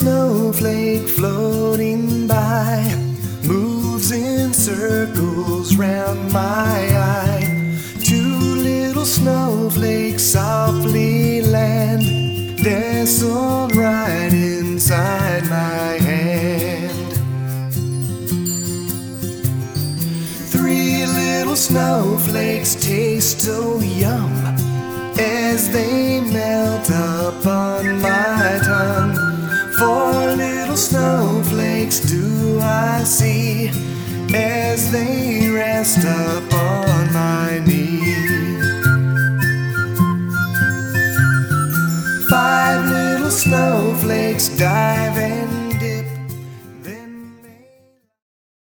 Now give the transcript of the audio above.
snowflake floating by moves in circles round my eye. Two little snowflakes softly land, nestled right inside my hand. Three little snowflakes taste so yum as they melt upon my tongue. Four little snowflakes do I see as they rest upon my knee. Five little snowflakes dive